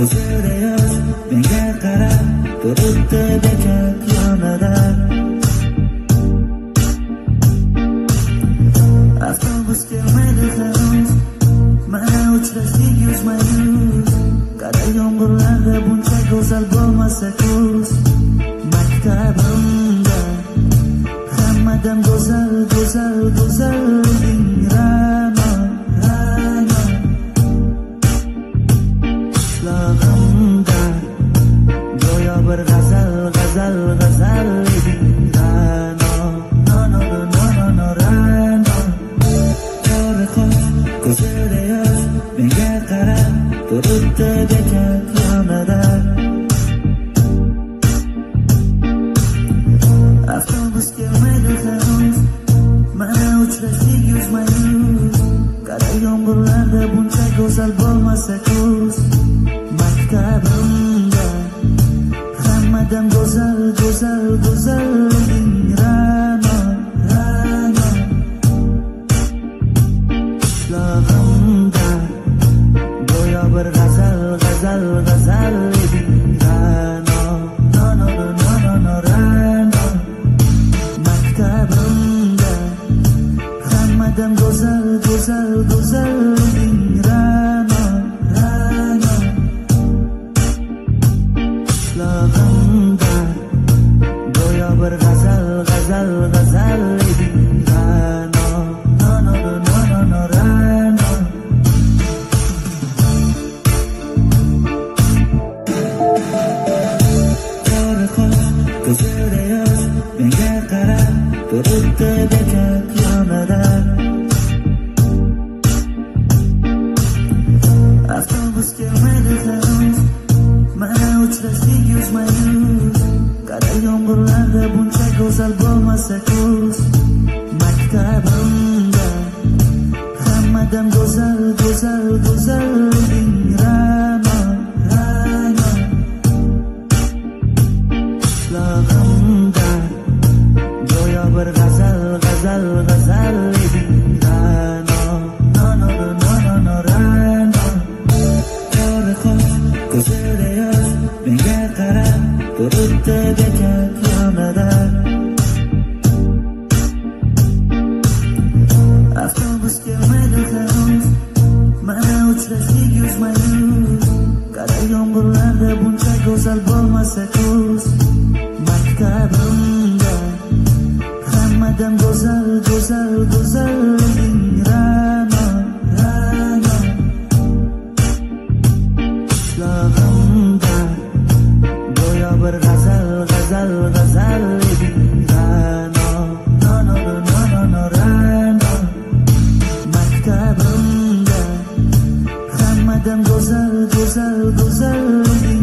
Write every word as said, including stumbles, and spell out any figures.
ko'zida yosh menga qarab turibdi bekat yonida. Avtobus kelmaydi hanuz, mana uchrashdik yuzma-yuz. Qadar yomg'irlarda buncha go'zal bo'lmasa kuz. Maktabimda hammadan go'zal, go'zal, go'zal Ra'no, Ra'no. Qulog'imda go'yo bir g'azal, g'azal, g'azal Ra'no, no, no, no, no, no, Ra'no. Ko'zida yosh menga qarab turibdi bekat yonida. Avtobus kelmaydi hanuz, mana uchrashdik yuzma-yuz. Qadar yomg'irlarda buncha go'zal bo'lmasa kuz. Maktabimda hammadan go'zal, go'zal, go'zal Ra'no, Ra'no. Qulog'imda go'yo bir g'azal, g'azal, g'azal Ra'no, no, no, no, no, no, Ra'no. Maktabimda hammadan go'zal, go'zal, go'zal Ra'no, Ra'no. Qulog'imda go'yo bir g'azal, g'azal, g'azal Ra'no, no, no, no, no, no, Ra'no. Ko'zida yosh menga qarab turibdi bekat yonida. Avtobus kelmaydi hanuz, mana uchrashdik yuzma-yuz. Qadar yomg'irlarda buncha go'zal bo'lmasa kuz. Maktabimda hammadan go'zal, go'zal, go'zal Ra'no, Ra'no. Qulog'imda go'yo bir g'azal, g'azal, g'azal Ra'no, no, no, no, no, no, Ra'no. Ko'zida yosh menga qarab turibdi bekat yonida. Avtobus kelmaydi hanuz, mana uchrashdik yuzma-yuz. Qadar yomg'irlarda buncha go'zal bo'lmasa kuz. Maktabimda hammadan go'zal, go'zal, go'zal Ra'no, Ra'no. Qulog'imda go'yo bir g'azal, g'azal, g'azal Ra'no, no, no, no, no, no, Ra'no. Maktabimda hammadan go'zal, go'zal, go'zal